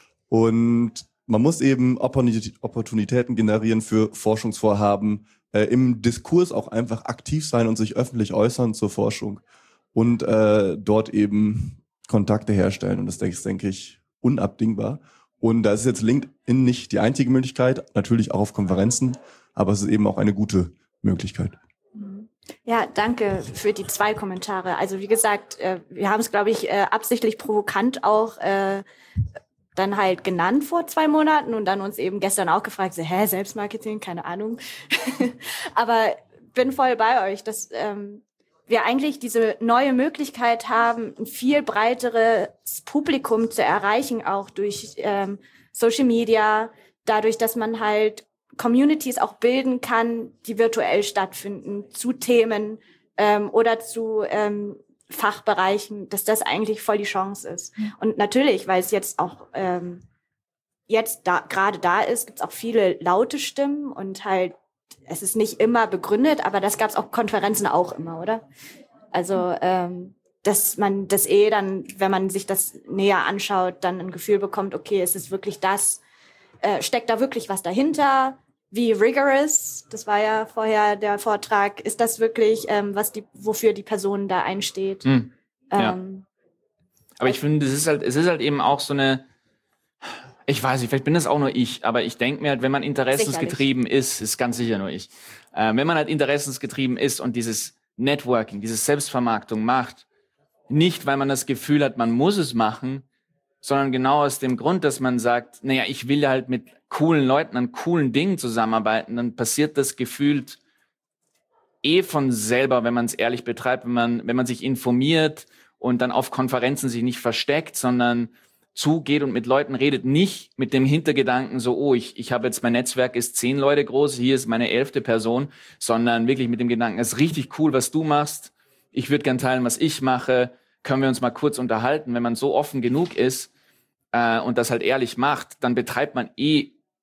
Und man muss eben Opportunitäten generieren für Forschungsvorhaben, äh, im Diskurs auch einfach aktiv sein und sich öffentlich äußern zur Forschung und äh, dort eben Kontakte herstellen. Und das denke ich, denke ich, unabdingbar. Und da ist jetzt LinkedIn nicht die einzige Möglichkeit, natürlich auch auf Konferenzen, aber es ist eben auch eine gute Möglichkeit. Ja, danke für die zwei Kommentare. Also wie gesagt, äh, wir haben es, glaube ich, äh, absichtlich provokant auch äh, dann halt genannt vor zwei Monaten und dann uns eben gestern auch gefragt, so, hä, Selbstmarketing, keine Ahnung. Aber bin voll bei euch, dass ähm, wir eigentlich diese neue Möglichkeit haben, ein viel breiteres Publikum zu erreichen, auch durch ähm, Social Media, dadurch, dass man halt Communities auch bilden kann, die virtuell stattfinden, zu Themen ähm, oder zu ähm, Fachbereichen, dass das eigentlich voll die Chance ist. Mhm. Und natürlich, weil es jetzt auch ähm, jetzt da gerade da ist, gibt es auch viele laute Stimmen und halt, es ist nicht immer begründet, aber das gab es auf Konferenzen auch immer, oder? Also ähm, dass man das eh dann, wenn man sich das näher anschaut, dann ein Gefühl bekommt, okay, ist es wirklich das, äh, steckt da wirklich was dahinter? Wie rigorous, das war ja vorher der Vortrag, ist das wirklich, ähm, was die, wofür die Person da einsteht? Hm, ja. Ähm, aber ich finde, es ist halt, es ist halt eben auch so eine, ich weiß nicht, vielleicht bin das auch nur ich, aber ich denke mir halt, wenn man interessensgetrieben sicherlich. ist, ist ganz sicher nur ich, äh, wenn man halt interessensgetrieben ist und dieses Networking, diese Selbstvermarktung macht, nicht, weil man das Gefühl hat, man muss es machen, sondern genau aus dem Grund, dass man sagt, naja, ich will halt mit coolen Leuten an coolen Dingen zusammenarbeiten, dann passiert das gefühlt eh von selber, wenn man es ehrlich betreibt, wenn man, wenn man sich informiert und dann auf Konferenzen sich nicht versteckt, sondern zugeht und mit Leuten redet, nicht mit dem Hintergedanken so, oh, ich, ich habe jetzt, mein Netzwerk ist zehn Leute groß, hier ist meine elfte Person, sondern wirklich mit dem Gedanken, es ist richtig cool, was du machst, ich würde gern teilen, was ich mache, können wir uns mal kurz unterhalten. Wenn man so offen genug ist äh, und das halt ehrlich macht, dann betreibt man eh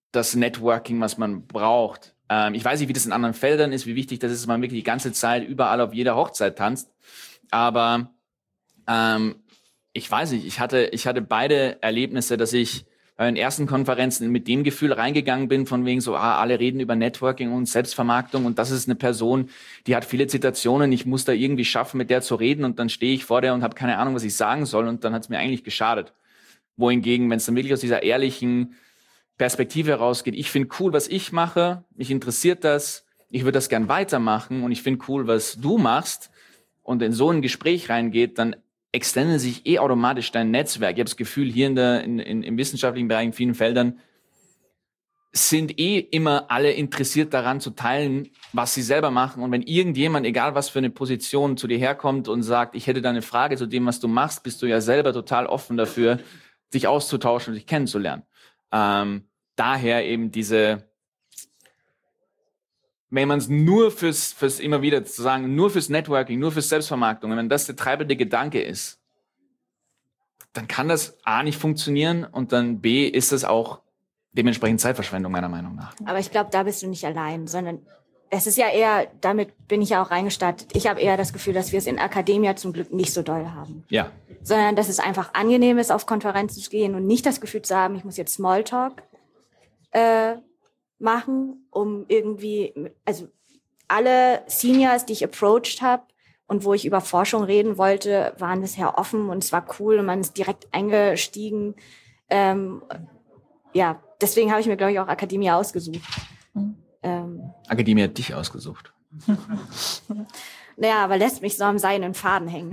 das Networking, was man braucht. Ähm, ich weiß nicht, wie das in anderen Feldern ist, wie wichtig das ist, dass man wirklich die ganze Zeit überall auf jeder Hochzeit tanzt. Aber ähm, ich weiß nicht, ich hatte, ich hatte beide Erlebnisse, dass ich bei den ersten Konferenzen mit dem Gefühl reingegangen bin, von wegen so, ah, alle reden über Networking und Selbstvermarktung und das ist eine Person, die hat viele Zitationen, ich muss da irgendwie schaffen, mit der zu reden und dann stehe ich vor der und habe keine Ahnung, was ich sagen soll und dann hat es mir eigentlich geschadet. Wohingegen, wenn es dann wirklich aus dieser ehrlichen Perspektive herausgeht, ich finde cool, was ich mache, mich interessiert das, ich würde das gern weitermachen und ich finde cool, was du machst und in so ein Gespräch reingeht, dann extende sich eh automatisch dein Netzwerk. Ich habe das Gefühl, hier in der, in, in, im wissenschaftlichen Bereich, in vielen Feldern, sind eh immer alle interessiert daran zu teilen, was sie selber machen. Und wenn irgendjemand, egal was für eine Position, zu dir herkommt und sagt, ich hätte da eine Frage zu dem, was du machst, bist du ja selber total offen dafür, dich auszutauschen und dich kennenzulernen. Ähm, daher eben diese, wenn man es nur fürs, fürs immer wieder zu sagen, nur fürs Networking, nur fürs Selbstvermarktung, wenn das der treibende Gedanke ist, dann kann das A nicht funktionieren und dann B ist es auch dementsprechend Zeitverschwendung meiner Meinung nach. Aber ich glaube, da bist du nicht allein, sondern es ist ja eher, damit bin ich ja auch reingestartet, ich habe eher das Gefühl, dass wir es in Akademia zum Glück nicht so doll haben. Ja. Sondern dass es einfach angenehm ist, auf Konferenzen zu gehen und nicht das Gefühl zu haben, ich muss jetzt Smalltalk äh, machen, um irgendwie, also alle Seniors, die ich approached habe und wo ich über Forschung reden wollte, waren bisher offen und es war cool und man ist direkt eingestiegen. Ähm, ja, deswegen habe ich mir, glaube ich, auch Akademie ausgesucht. Mhm. Ähm, Akademie hat dich ausgesucht. naja, aber lässt mich so am seinen Faden hängen.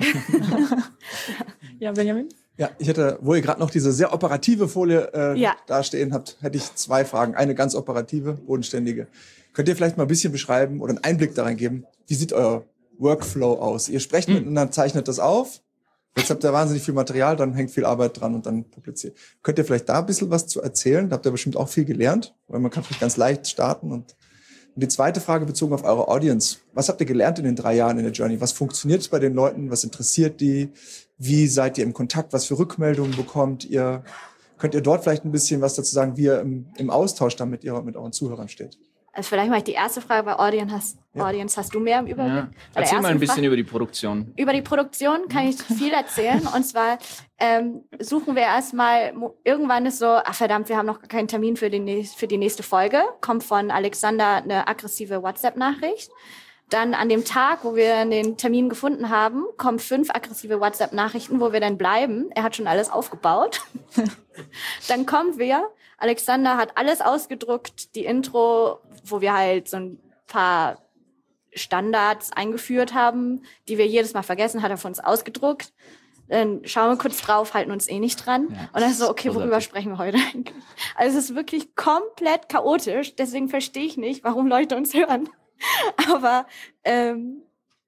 Ja, Benjamin? Ja, ich hätte, wo ihr gerade noch diese sehr operative Folie äh, Ja. da stehen habt, hätte ich zwei Fragen. Eine ganz operative, bodenständige. Könnt ihr vielleicht mal ein bisschen beschreiben oder einen Einblick daran geben, wie sieht euer Workflow aus? Ihr sprecht Hm. miteinander, zeichnet das auf. Jetzt habt ihr wahnsinnig viel Material, dann hängt viel Arbeit dran und dann publiziert. Könnt ihr vielleicht da ein bisschen was zu erzählen? Da habt ihr bestimmt auch viel gelernt, weil man kann vielleicht ganz leicht starten. Und, und die zweite Frage bezogen auf eure Audience. Was habt ihr gelernt in den drei Jahren in der Journey? Was funktioniert bei den Leuten? Was interessiert die? Wie seid ihr im Kontakt? Was für Rückmeldungen bekommt ihr? Könnt ihr dort vielleicht ein bisschen was dazu sagen, wie ihr im, im Austausch dann mit, ihr, mit euren Zuhörern steht? Also vielleicht mal die erste Frage bei Audience. Hast, Ja. Audience, hast du mehr im Überblick? Ja. Bei der Erzähl mal ein ersten bisschen Frage? über die Produktion. Über die Produktion kann ich viel erzählen. Und zwar ähm, suchen wir erstmal, irgendwann ist so, ach verdammt, wir haben noch keinen Termin für die, nächste, für die nächste Folge. Kommt von Alexander eine aggressive WhatsApp-Nachricht. Dann an dem Tag, wo wir den Termin gefunden haben, kommen fünf aggressive WhatsApp-Nachrichten, wo wir dann bleiben. Er hat schon alles aufgebaut. Dann kommen wir. Alexander hat alles ausgedruckt, die Intro, wo wir halt so ein paar Standards eingeführt haben, die wir jedes Mal vergessen, hat er von uns ausgedruckt. Dann schauen wir kurz drauf, halten uns eh nicht dran. Ja, und dann ist so, okay, großartig. worüber sprechen wir heute eigentlich? Also es ist wirklich komplett chaotisch, deswegen verstehe ich nicht, warum Leute uns hören. Aber ähm,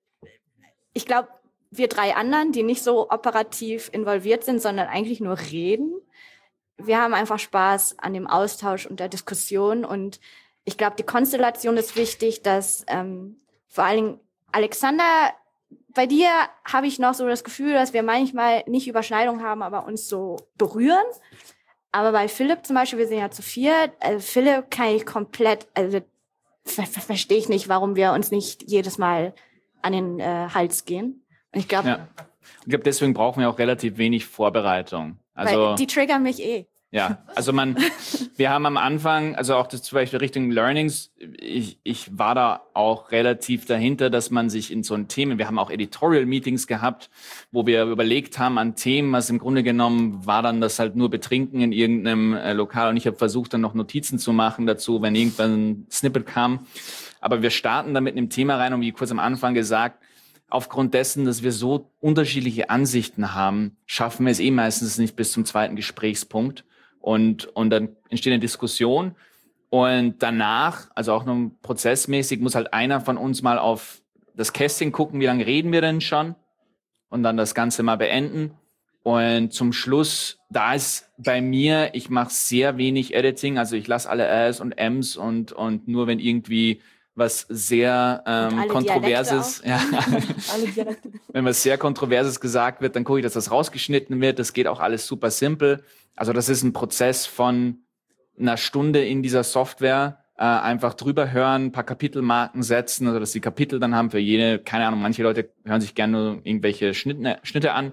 ich glaube, wir drei anderen, die nicht so operativ involviert sind, sondern eigentlich nur reden, wir haben einfach Spaß an dem Austausch und der Diskussion. Und ich glaube, die Konstellation ist wichtig, dass ähm, vor allen Dingen Alexander, bei dir habe ich noch so das Gefühl, dass wir manchmal nicht Überschneidungen haben, aber uns so berühren. Aber bei Philipp zum Beispiel, wir sind ja zu viert, also Philipp kann ich komplett, also ver ver verstehe ich nicht, warum wir uns nicht jedes Mal an den äh, Hals gehen. Und ich glaube, Ja. Ich glaube, deswegen brauchen wir auch relativ wenig Vorbereitung. Also die triggern mich eh. ja, also man, wir haben am Anfang, also auch das zum Beispiel Richtung Learnings, ich, ich war da auch relativ dahinter, dass man sich in so ein Themen, wir haben auch Editorial-Meetings gehabt, wo wir überlegt haben an Themen, was im Grunde genommen war dann das halt nur Betrinken in irgendeinem äh, Lokal und ich habe versucht dann noch Notizen zu machen dazu, wenn irgendwann ein Snippet kam. Aber wir starten da mit einem Thema rein und wie kurz am Anfang gesagt, aufgrund dessen, dass wir so unterschiedliche Ansichten haben, schaffen wir es eh meistens nicht bis zum zweiten Gesprächspunkt. Und, und dann entsteht eine Diskussion. Und danach, also auch noch prozessmäßig, muss halt einer von uns mal auf das Kästchen gucken, wie lange reden wir denn schon? Und dann das Ganze mal beenden. Und zum Schluss, da ist bei mir, ich mache sehr wenig Editing. Also ich lasse alle Äs und Ms und, und nur wenn irgendwie was sehr ähm, alle Kontroverses, ja, Alle Dialekte. wenn was sehr Kontroverses gesagt wird, dann gucke ich, dass das rausgeschnitten wird. Das geht auch alles super simpel. Also das ist ein Prozess von einer Stunde in dieser Software äh, einfach drüber hören, ein paar Kapitelmarken setzen, also dass die Kapitel dann haben für jede, keine Ahnung, manche Leute hören sich gerne nur irgendwelche Schnitte, Schnitte an.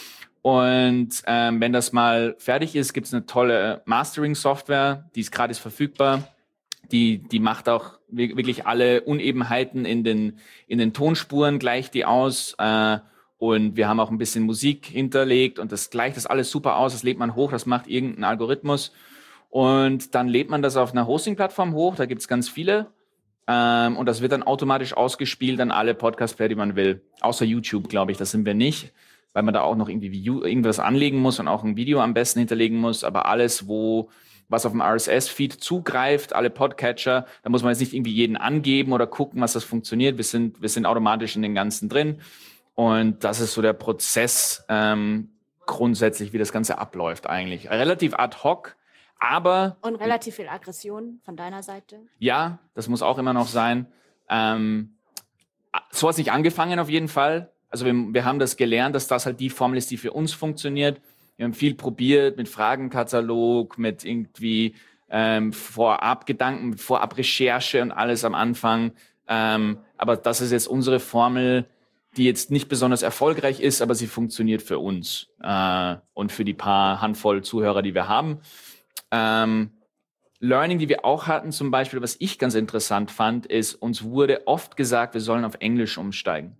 Und ähm, wenn das mal fertig ist, gibt es eine tolle Mastering-Software, die ist gratis verfügbar. Die, die macht auch wirklich alle Unebenheiten in den, in den Tonspuren, gleicht die aus. Äh, und wir haben auch ein bisschen Musik hinterlegt und das gleicht das alles super aus. Das lädt man hoch, das macht irgendein Algorithmus. Und dann lädt man das auf einer Hosting-Plattform hoch, da gibt's ganz viele. Ähm, und das wird dann automatisch ausgespielt an alle Podcast-Player, die man will. Außer YouTube, glaube ich, das sind wir nicht, weil man da auch noch irgendwie irgendwas anlegen muss und auch ein Video am besten hinterlegen muss. Aber alles, wo was auf dem R S S-Feed zugreift, alle Podcatcher, da muss man jetzt nicht irgendwie jeden angeben oder gucken, was das funktioniert. Wir sind, wir sind automatisch in den Ganzen drin. Und das ist so der Prozess ähm, grundsätzlich, wie das Ganze abläuft eigentlich. Relativ ad hoc, aber... Und relativ viel Aggression von deiner Seite? Ja, das muss auch immer noch sein. Ähm, so hat es nicht angefangen auf jeden Fall. Also wir, wir haben das gelernt, dass das halt die Formel ist, die für uns funktioniert. Wir haben viel probiert mit Fragenkatalog, mit irgendwie ähm, Vorabgedanken, mit Vorabrecherche und alles am Anfang. Ähm, aber das ist jetzt unsere Formel, die jetzt nicht besonders erfolgreich ist, aber sie funktioniert für uns äh, und für die paar Handvoll Zuhörer, die wir haben. Ähm, Learning, die wir auch hatten zum Beispiel, was ich ganz interessant fand, ist, uns wurde oft gesagt, wir sollen auf Englisch umsteigen.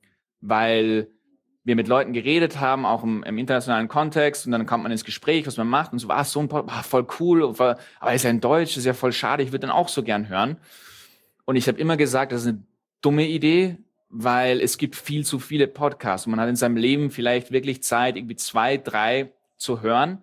Weil wir mit Leuten geredet haben, auch im, im internationalen Kontext, und dann kommt man ins Gespräch, was man macht, und so, ah, so ein Podcast, voll cool, aber ist ja in Deutsch, ist ja voll schade, ich würde dann auch so gern hören. Und ich habe immer gesagt, das ist eine dumme Idee, weil es gibt viel zu viele Podcasts und man hat in seinem Leben vielleicht wirklich Zeit, irgendwie zwei, drei zu hören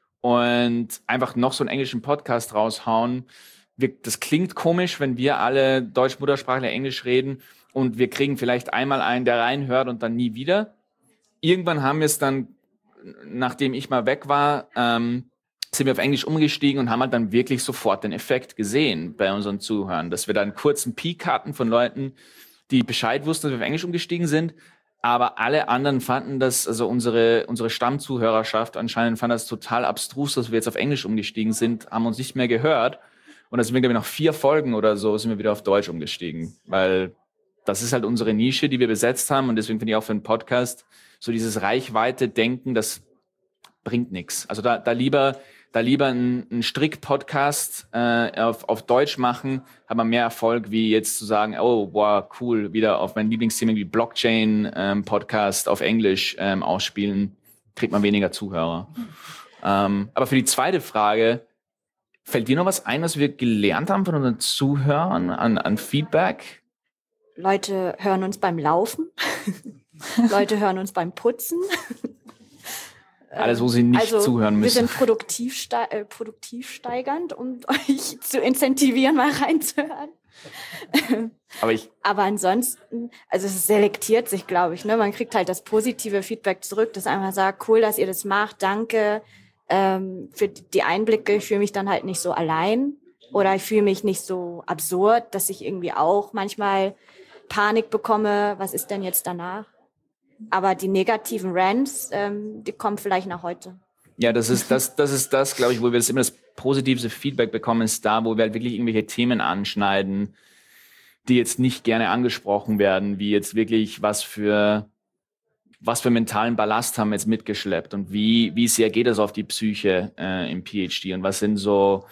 und einfach noch so einen englischen Podcast raushauen. Wir, das klingt komisch, wenn wir alle Deutsch-Muttersprachler Englisch reden und wir kriegen vielleicht einmal einen, der reinhört und dann nie wieder. Irgendwann haben wir es dann, nachdem ich mal weg war, ähm, sind wir auf Englisch umgestiegen und haben halt dann wirklich sofort den Effekt gesehen bei unseren Zuhörern, dass wir da einen kurzen Peak hatten von Leuten, die Bescheid wussten, dass wir auf Englisch umgestiegen sind, aber alle anderen fanden das, also unsere unsere Stammzuhörerschaft anscheinend fand das total abstrus, dass wir jetzt auf Englisch umgestiegen sind, haben uns nicht mehr gehört und dann sind wir, glaube ich, nach vier Folgen oder so sind wir wieder auf Deutsch umgestiegen, weil das ist halt unsere Nische, die wir besetzt haben und deswegen finde ich auch für einen Podcast so dieses Reichweite-Denken, das bringt nichts. Also da, da lieber da lieber einen, einen Strick-Podcast äh, auf, auf Deutsch machen, hat man mehr Erfolg, wie jetzt zu sagen, oh, wow, cool, wieder auf mein Lieblingsthema wie Blockchain-Podcast ähm, auf Englisch ähm, ausspielen, kriegt man weniger Zuhörer. Ähm, aber für die zweite Frage, fällt dir noch was ein, was wir gelernt haben von unseren Zuhörern an, an Feedback? Leute hören uns beim Laufen. Leute hören uns beim Putzen. Alles, wo sie nicht also, zuhören müssen. Wir sind produktiv, ste- äh, produktiv steigernd, um euch zu incentivieren, mal reinzuhören. Aber, ich Aber ansonsten, also es selektiert sich, glaube ich. Ne? Man kriegt halt das positive Feedback zurück, das einfach sagt, cool, dass ihr das macht, danke ähm, für die Einblicke. Ich fühle mich dann halt nicht so allein oder ich fühle mich nicht so absurd, dass ich irgendwie auch manchmal Panik bekomme, was ist denn jetzt danach? Aber die negativen Rants, ähm, die kommen vielleicht nach heute. Ja, das ist das, das ist das, glaube ich, wo wir das immer das positivste Feedback bekommen, ist da, wo wir halt wirklich irgendwelche Themen anschneiden, die jetzt nicht gerne angesprochen werden, wie jetzt wirklich was für was für mentalen Ballast haben wir jetzt mitgeschleppt und wie wie sehr geht das auf die Psyche äh, im PhD und was sind so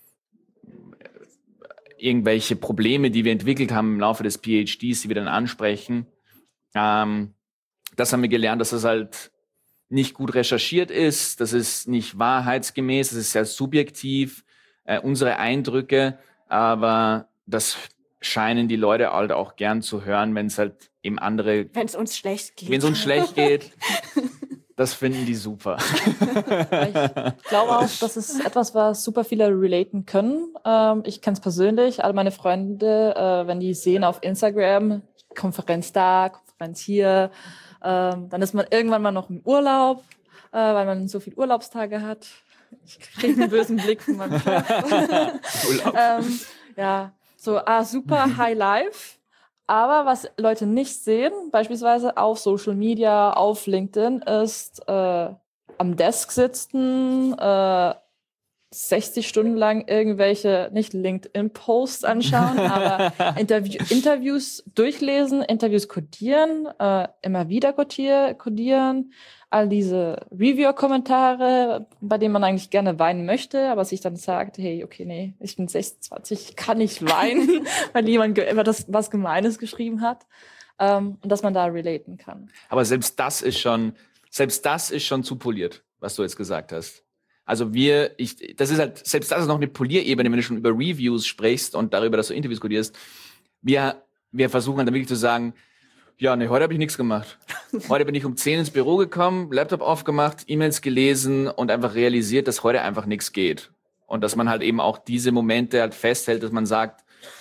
irgendwelche Probleme, die wir entwickelt haben im Laufe des PhDs, die wir dann ansprechen. Ähm, Das haben wir gelernt, dass das halt nicht gut recherchiert ist, das ist nicht wahrheitsgemäß, das ist sehr subjektiv, äh, unsere Eindrücke, aber das scheinen die Leute halt auch gern zu hören, wenn es halt eben andere... Wenn es uns schlecht geht. Wenn es uns schlecht geht, das finden die super. Ich glaube auch, das ist etwas, was super viele relaten können. Ähm, ich kenne es persönlich, alle meine Freunde, äh, wenn die sehen auf Instagram, Konferenz da, Konferenz hier, Ähm, dann ist man irgendwann mal noch im Urlaub, äh, weil man so viele Urlaubstage hat. Ich kriege einen bösen Blick von meinem Chef. ähm, ja, so, ah, super High Life. Aber was Leute nicht sehen, beispielsweise auf Social Media, auf LinkedIn, ist äh, am Desk sitzen, äh, sechzig Stunden lang irgendwelche, nicht LinkedIn-Posts anschauen, aber Interview, Interviews durchlesen, Interviews codieren, äh, immer wieder codier, codieren, all diese Reviewer-Kommentare, bei denen man eigentlich gerne weinen möchte, aber sich dann sagt, hey, okay, nee, ich bin sechsundzwanzig, ich kann nicht weinen, weil jemand immer das, was Gemeines geschrieben hat, ähm, und dass man da relaten kann. Aber selbst das ist schon, selbst das ist schon zu poliert, was du jetzt gesagt hast. Also wir, ich, das ist halt, selbst das ist noch eine Polierebene, wenn du schon über Reviews sprichst und darüber, dass du Interviews kodierst. Wir, wir versuchen dann wirklich zu sagen, ja, nee, heute habe ich nichts gemacht. Heute bin ich um zehn ins Büro gekommen, Laptop aufgemacht, E-Mails gelesen und einfach realisiert, dass heute einfach nichts geht. Und dass man halt eben auch diese Momente halt festhält, dass man sagt,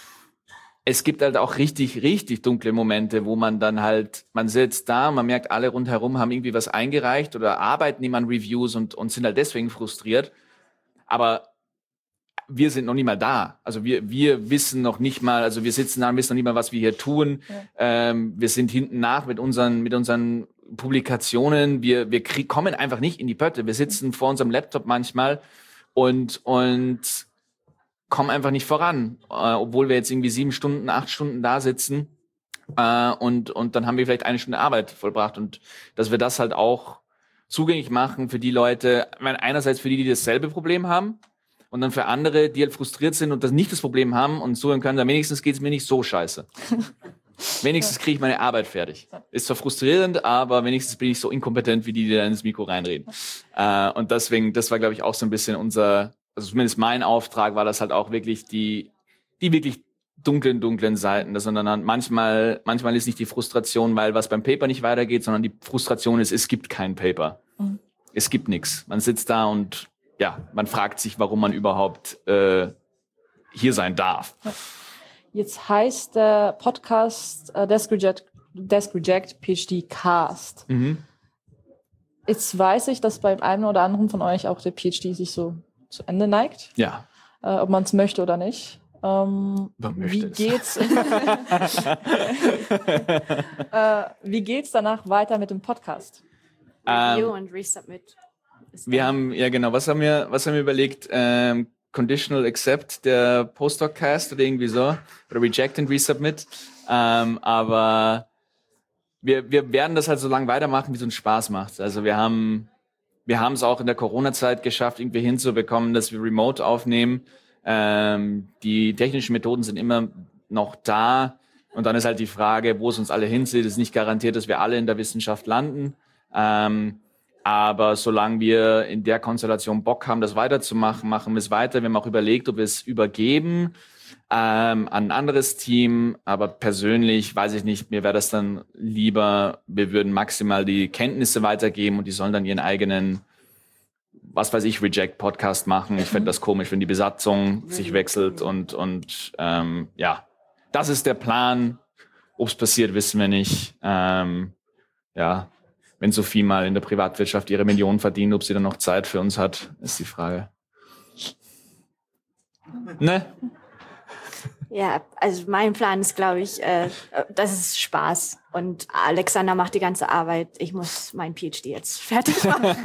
es gibt halt auch richtig, richtig dunkle Momente, wo man dann halt, man sitzt da, man merkt, alle rundherum haben irgendwie was eingereicht oder arbeiten nicht an Reviews und, und sind halt deswegen frustriert. Aber wir sind noch nicht mal da. Also wir, wir wissen noch nicht mal, also wir sitzen da und wissen noch nicht mal, was wir hier tun. Ja. Ähm, wir sind hinten nach mit unseren, mit unseren Publikationen. Wir, wir krieg, kommen einfach nicht in die Pötte. Wir sitzen vor unserem Laptop manchmal und, und, kommen einfach nicht voran, äh, obwohl wir jetzt irgendwie sieben Stunden, acht Stunden da sitzen äh, und und dann haben wir vielleicht eine Stunde Arbeit vollbracht und dass wir das halt auch zugänglich machen für die Leute, ich meine, einerseits für die, die dasselbe Problem haben und dann für andere, die halt frustriert sind und das nicht das Problem haben und zuhören können, dann wenigstens geht's mir nicht so scheiße. Wenigstens kriege ich meine Arbeit fertig. Ist zwar frustrierend, aber wenigstens bin ich so inkompetent, wie die, die da ins Mikro reinreden. Äh, und deswegen, das war, glaube ich, auch so ein bisschen unser also zumindest mein Auftrag war das halt auch wirklich die, die wirklich dunklen, dunklen Seiten. Das, sondern dann manchmal, manchmal ist nicht die Frustration, weil was beim Paper nicht weitergeht, sondern die Frustration ist, es gibt kein Paper. Mhm. Es gibt nichts. Man sitzt da und ja, man fragt sich, warum man überhaupt äh, hier sein darf. Jetzt heißt der Podcast äh, Desk Reject, Desk Reject PhD Cast. Mhm. Jetzt weiß ich, dass beim einen oder anderen von euch auch der PhD sich so zu Ende neigt. Ja. Äh, ob man es möchte oder nicht. Ähm, wie geht's? äh, wie geht's danach weiter mit dem Podcast? Review und Resubmit. Wir haben, ja genau, was haben wir, was haben wir überlegt? Ähm, Conditional Accept, der Postdoc-Cast oder irgendwie so. Oder Reject and Resubmit. Ähm, aber wir, wir werden das halt so lange weitermachen, wie es uns Spaß macht. Also wir haben Wir haben es auch in der Corona-Zeit geschafft, irgendwie hinzubekommen, dass wir remote aufnehmen. Ähm, die technischen Methoden sind immer noch da. Und dann ist halt die Frage, wo es uns alle hinzieht. Es ist nicht garantiert, dass wir alle in der Wissenschaft landen. Ähm, aber solange wir in der Konstellation Bock haben, das weiterzumachen, machen wir es weiter. Wir haben auch überlegt, ob wir es übergeben ähm, an ein anderes Team. Aber persönlich weiß ich nicht, mir wäre das dann lieber, wir würden maximal die Kenntnisse weitergeben und die sollen dann ihren eigenen, was weiß ich, Reject-Podcast machen. Ich fände das komisch, wenn die Besatzung sich wechselt und, und ähm, ja, das ist der Plan. Ob es passiert, wissen wir nicht. Ähm, ja, wenn Sophie mal in der Privatwirtschaft ihre Millionen verdient, ob sie dann noch Zeit für uns hat, ist die Frage. Ne? Ja, also mein Plan ist, glaube ich, äh, das ist Spaß. Und Alexander macht die ganze Arbeit. Ich muss mein PhD jetzt fertig machen.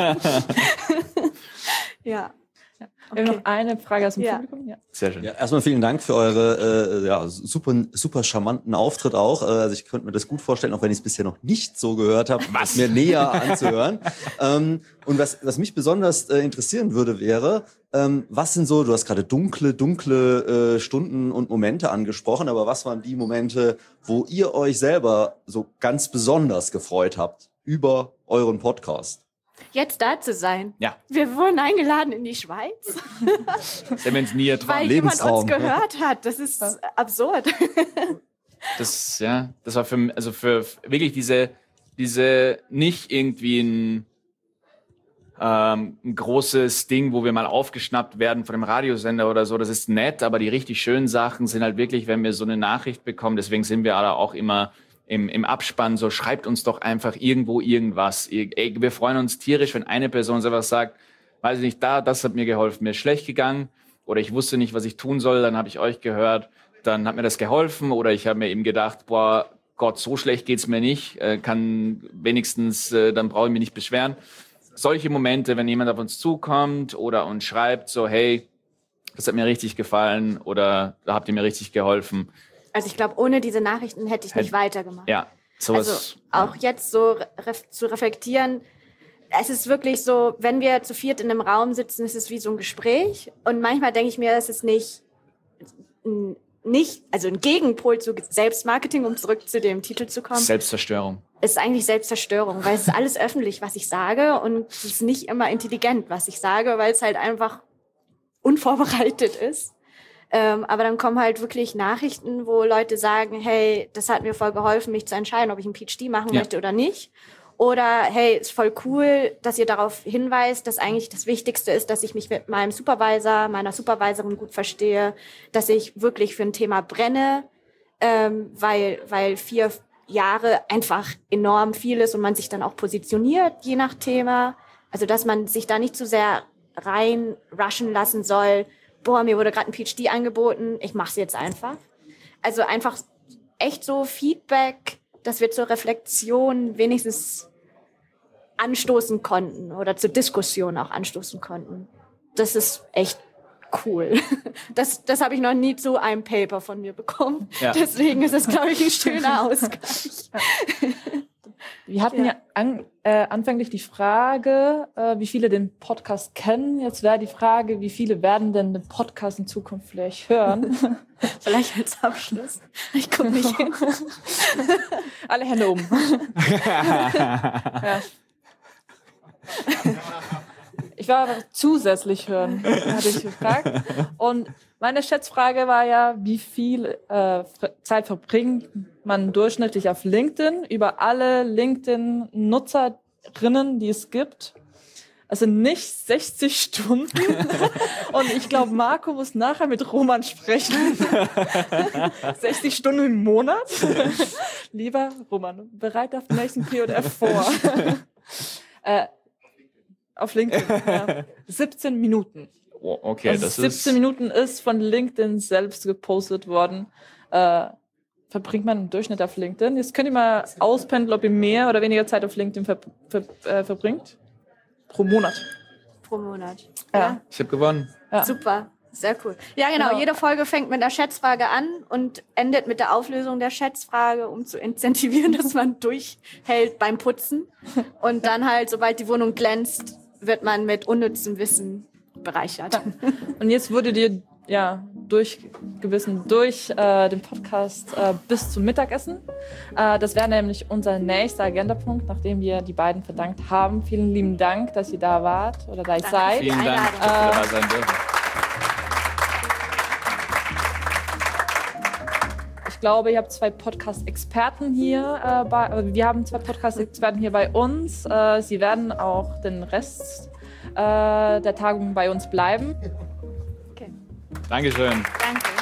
Ja. Wir haben noch eine Frage aus dem Ja. Publikum. Ja. Sehr schön. Ja, erstmal vielen Dank für eure äh, ja, super, super charmanten Auftritt auch. Äh, also ich könnte mir das gut vorstellen, auch wenn ich es bisher noch nicht so gehört habe, was mir näher anzuhören. ähm, und was, was mich besonders äh, interessieren würde, wäre, ähm, was sind so, du hast gerade dunkle, dunkle äh, Stunden und Momente angesprochen, aber was waren die Momente, wo ihr euch selber so ganz besonders gefreut habt über euren Podcast? Jetzt da zu sein. Ja. Wir wurden eingeladen in die Schweiz, Wenn nie weil jemand uns gehört hat. Das ist absurd. Das, ja, das war für, also für wirklich diese, diese nicht irgendwie ein, ähm, ein großes Ding, wo wir mal aufgeschnappt werden von einem Radiosender oder so. Das ist nett, aber die richtig schönen Sachen sind halt wirklich, wenn wir so eine Nachricht bekommen. Deswegen sind wir alle auch immer im, im Abspann so, schreibt uns doch einfach irgendwo irgendwas. Ey, wir freuen uns tierisch, wenn eine Person selber sagt, weiß ich nicht, da, das hat mir geholfen, mir ist schlecht gegangen oder ich wusste nicht, was ich tun soll, dann habe ich euch gehört, dann hat mir das geholfen oder ich habe mir eben gedacht, boah, Gott, so schlecht geht's mir nicht, äh, kann wenigstens, äh, dann brauche ich mich nicht beschweren. solche Momente, wenn jemand auf uns zukommt oder uns schreibt, so hey, das hat mir richtig gefallen oder da habt ihr mir richtig geholfen. Also ich glaube, ohne diese Nachrichten hätte ich nicht weitergemacht. Ja, sowas. Also auch jetzt so ref- zu reflektieren, es ist wirklich so, wenn wir zu viert in einem Raum sitzen, ist es wie so ein Gespräch. Und manchmal denke ich mir, es ist nicht, nicht, also ein Gegenpol zu Selbstmarketing, um zurück zu dem Titel zu kommen. Selbstzerstörung. Es ist eigentlich Selbstzerstörung, weil es ist alles öffentlich, was ich sage. Und es ist nicht immer intelligent, was ich sage, weil es halt einfach unvorbereitet ist. Ähm, aber dann kommen halt wirklich Nachrichten, wo Leute sagen, hey, das hat mir voll geholfen, mich zu entscheiden, ob ich einen P H D machen Ja. möchte oder nicht. Oder, hey, ist voll cool, dass ihr darauf hinweist, dass eigentlich das Wichtigste ist, dass ich mich mit meinem Supervisor, meiner Supervisorin gut verstehe, dass ich wirklich für ein Thema brenne, ähm, weil, weil vier Jahre einfach enorm viel ist und man sich dann auch positioniert, je nach Thema. Also, dass man sich da nicht zu sehr rein rushen lassen soll, boah, mir wurde gerade ein P H D angeboten, ich mache es jetzt einfach. Also einfach echt so Feedback, dass wir zur Reflexion wenigstens anstoßen konnten oder zur Diskussion auch anstoßen konnten. Das ist echt cool. Das, das habe ich noch nie zu einem Paper von mir bekommen. Ja. Deswegen ist es, glaube ich, ein schöner Ausgleich. Wir hatten ja, ja an, äh, anfänglich die Frage, äh, wie viele den Podcast kennen. Jetzt wäre die Frage, wie viele werden denn den Podcast in Zukunft vielleicht hören? Vielleicht als Abschluss. Ich gucke nicht hin. Alle Hände oben. Ja. Ich war aber zusätzlich hören, hatte ich gefragt. Und meine Schätzfrage war ja, wie viel äh, Zeit verbringt man durchschnittlich auf LinkedIn über alle LinkedIn-Nutzerinnen, die es gibt. Also nicht sechzig Stunden. Und ich glaube, Marco muss nachher mit Roman sprechen. sechzig Stunden im Monat. Lieber Roman, bereite auf den nächsten P und F vor. äh, auf LinkedIn, ja. siebzehn Minuten. Oh, okay, also das siebzehn ist... Minuten ist von LinkedIn selbst gepostet worden. Äh, verbringt man im Durchschnitt auf LinkedIn. Jetzt könnt ihr mal auspendeln, ob ihr mehr oder weniger Zeit auf LinkedIn ver ver äh, verbringt. Pro Monat. Pro Monat. Ja. Ja. Ich habe gewonnen. Ja. Super. Sehr cool. Ja, genau. Genau. Jede Folge fängt mit einer Schätzfrage an und endet mit der Auflösung der Schätzfrage, um zu incentivieren, dass man durchhält beim Putzen. Und dann halt, sobald die Wohnung glänzt, wird man mit unnützem Wissen bereichert. Und jetzt wurde dir ja durchgewissen durch äh, den Podcast äh, bis zum Mittagessen. Äh, das wäre nämlich unser nächster Agendapunkt, nachdem wir die beiden verdankt haben. Vielen lieben Dank, dass ihr da wart oder da Danke. seid. Vielen Dank, dass wir Äh, dabei sein dürfen. Ich glaube, ihr habt zwei Podcast-Experten hier. Äh, bei, äh, wir haben zwei Podcast-Experten hier bei uns. Äh, sie werden auch den Rest äh, der Tagung bei uns bleiben. Okay. Dankeschön. Danke.